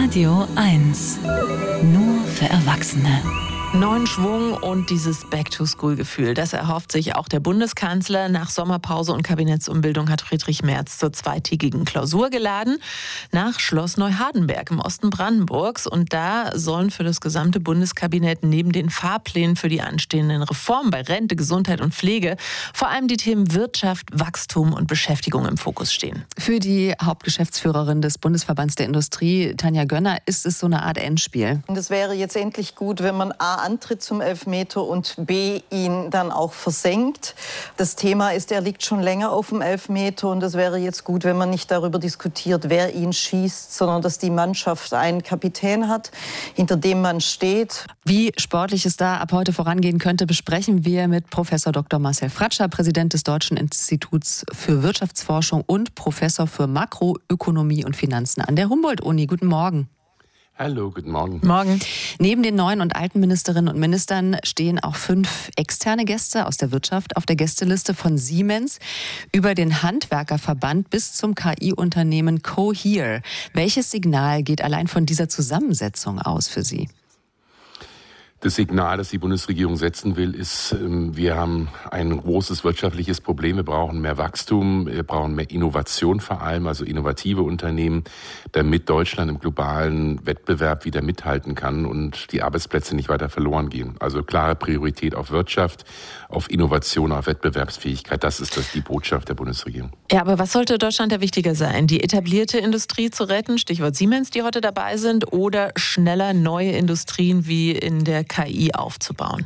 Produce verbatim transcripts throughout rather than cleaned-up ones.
Radio eins. Nur für Erwachsene. Neuen Schwung und dieses Back-to-School-Gefühl, das erhofft sich auch der Bundeskanzler. Nach Sommerpause und Kabinettsumbildung hat Friedrich Merz zur zweitägigen Klausur geladen nach Schloss Neuhardenberg im Osten Brandenburgs. Und da sollen für das gesamte Bundeskabinett neben den Fahrplänen für die anstehenden Reformen bei Rente, Gesundheit und Pflege vor allem die Themen Wirtschaft, Wachstum und Beschäftigung im Fokus stehen. Für die Hauptgeschäftsführerin des Bundesverbands der Industrie, Tanja Gönner, ist es so eine Art Endspiel. Und es wäre jetzt endlich gut, wenn man A antritt zum Elfmeter und B ihn dann auch versenkt. Das Thema ist, er liegt schon länger auf dem Elfmeter und es wäre jetzt gut, wenn man nicht darüber diskutiert, wer ihn schießt, sondern dass die Mannschaft einen Kapitän hat, hinter dem man steht. Wie sportlich es da ab heute vorangehen könnte, besprechen wir mit Professor Doktor Marcel Fratscher, Präsident des Deutschen Instituts für Wirtschaftsforschung und Professor für Makroökonomie und Finanzen an der Humboldt-Uni. Guten Morgen. Hallo, guten Morgen. Morgen. Neben den neuen und alten Ministerinnen und Ministern stehen auch fünf externe Gäste aus der Wirtschaft auf der Gästeliste von Siemens über den Handwerkerverband bis zum K I-Unternehmen Cohere. Welches Signal geht allein von dieser Zusammensetzung aus für Sie? Das Signal, das die Bundesregierung setzen will, ist, wir haben ein großes wirtschaftliches Problem. Wir brauchen mehr Wachstum, wir brauchen mehr Innovation vor allem, also innovative Unternehmen, damit Deutschland im globalen Wettbewerb wieder mithalten kann und die Arbeitsplätze nicht weiter verloren gehen. Also klare Priorität auf Wirtschaft, auf Innovation, auf Wettbewerbsfähigkeit. Das ist das die Botschaft der Bundesregierung. Ja, aber was sollte Deutschland da wichtiger sein? Die etablierte Industrie zu retten, Stichwort Siemens, die heute dabei sind, oder schneller neue Industrien wie in der K I aufzubauen?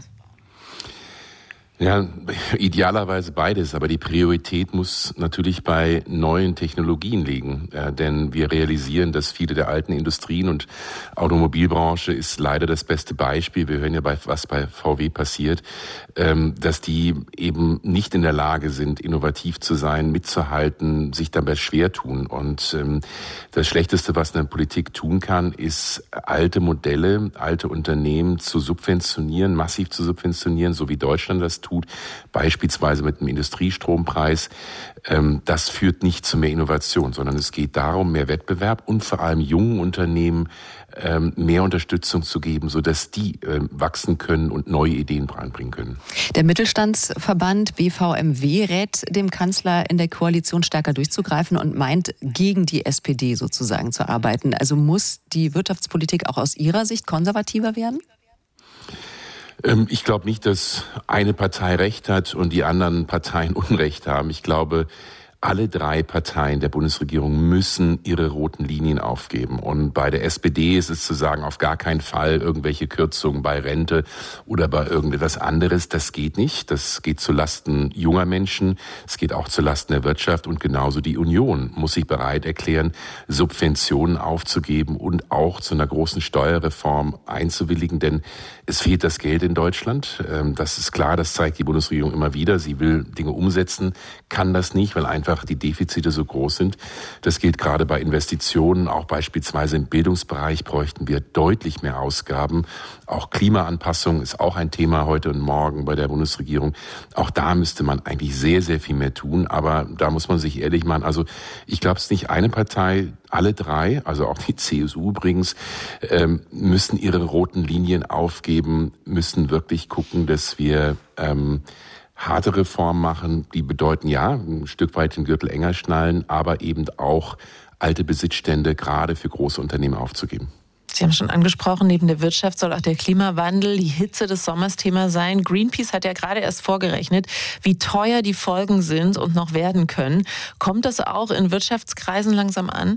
Ja, idealerweise beides, aber die Priorität muss natürlich bei neuen Technologien liegen, ja, denn wir realisieren, dass viele der alten Industrien und Automobilbranche ist leider das beste Beispiel. Wir hören ja, bei, was bei V W passiert, ähm, dass die eben nicht in der Lage sind, innovativ zu sein, mitzuhalten, sich dabei schwer tun. Und ähm, das Schlechteste, was eine Politik tun kann, ist alte Modelle, alte Unternehmen zu subventionieren, massiv zu subventionieren, so wie Deutschland das tut. Beispielsweise mit dem Industriestrompreis. Das führt nicht zu mehr Innovation, sondern es geht darum, mehr Wettbewerb und vor allem jungen Unternehmen mehr Unterstützung zu geben, sodass die wachsen können und neue Ideen reinbringen können. Der Mittelstandsverband B V M W rät dem Kanzler, in der Koalition stärker durchzugreifen und meint, gegen die S P D sozusagen zu arbeiten. Also muss die Wirtschaftspolitik auch aus Ihrer Sicht konservativer werden? Ich glaube nicht, dass eine Partei Recht hat und die anderen Parteien Unrecht haben. Ich glaube, alle drei Parteien der Bundesregierung müssen ihre roten Linien aufgeben. Und bei der S P D ist es zu sagen, auf gar keinen Fall irgendwelche Kürzungen bei Rente oder bei irgendetwas anderes. Das geht nicht. Das geht zulasten junger Menschen. Es geht auch zulasten der Wirtschaft. Und genauso die Union muss sich bereit erklären, Subventionen aufzugeben und auch zu einer großen Steuerreform einzuwilligen. Denn es fehlt das Geld in Deutschland. Das ist klar, das zeigt die Bundesregierung immer wieder. Sie will Dinge umsetzen, kann das nicht, weil einfach die Defizite so groß sind. Das gilt gerade bei Investitionen, auch beispielsweise im Bildungsbereich bräuchten wir deutlich mehr Ausgaben. Auch Klimaanpassung ist auch ein Thema heute und morgen bei der Bundesregierung. Auch da müsste man eigentlich sehr, sehr viel mehr tun. Aber da muss man sich ehrlich machen. Also ich glaube, es ist nicht eine Partei, alle drei, also auch die C S U übrigens, ähm, müssen ihre roten Linien aufgeben, müssen wirklich gucken, dass wir ähm, harte Reformen machen, die bedeuten ja, ein Stück weit den Gürtel enger schnallen, aber eben auch alte Besitzstände gerade für große Unternehmen aufzugeben. Sie haben schon angesprochen, neben der Wirtschaft soll auch der Klimawandel, die Hitze des Sommers Thema sein. Greenpeace hat ja gerade erst vorgerechnet, wie teuer die Folgen sind und noch werden können. Kommt das auch in Wirtschaftskreisen langsam an?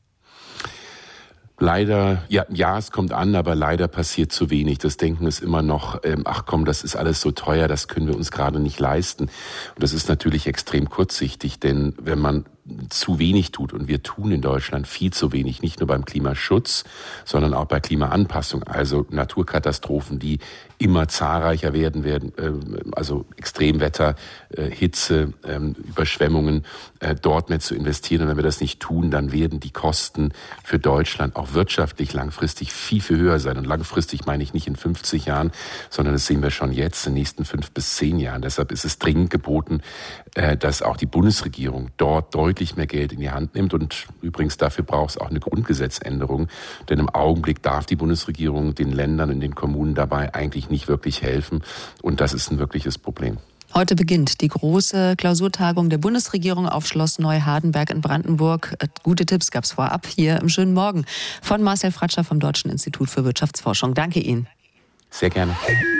Leider, ja, ja, es kommt an, aber leider passiert zu wenig. Das Denken ist immer noch, ähm, ach komm, das ist alles so teuer, das können wir uns gerade nicht leisten. Und das ist natürlich extrem kurzsichtig, denn wenn man zu wenig tut, und wir tun in Deutschland viel zu wenig, nicht nur beim Klimaschutz, sondern auch bei Klimaanpassung, also Naturkatastrophen, die immer zahlreicher werden werden, also Extremwetter, Hitze, Überschwemmungen, dort mehr zu investieren. Und wenn wir das nicht tun, dann werden die Kosten für Deutschland auch wirtschaftlich langfristig viel, viel höher sein. Und langfristig meine ich nicht in fünfzig Jahren, sondern das sehen wir schon jetzt in den nächsten fünf bis zehn Jahren. Deshalb ist es dringend geboten, dass auch die Bundesregierung dort deutlich deutlich mehr Geld in die Hand nimmt. Und übrigens dafür braucht es auch eine Grundgesetzänderung. Denn im Augenblick darf die Bundesregierung den Ländern und den Kommunen dabei eigentlich nicht wirklich helfen. Und das ist ein wirkliches Problem. Heute beginnt die große Klausurtagung der Bundesregierung auf Schloss Neuhardenberg in Brandenburg. Gute Tipps gab es vorab hier im schönen Morgen von Marcel Fratscher vom Deutschen Institut für Wirtschaftsforschung. Danke Ihnen. Sehr gerne.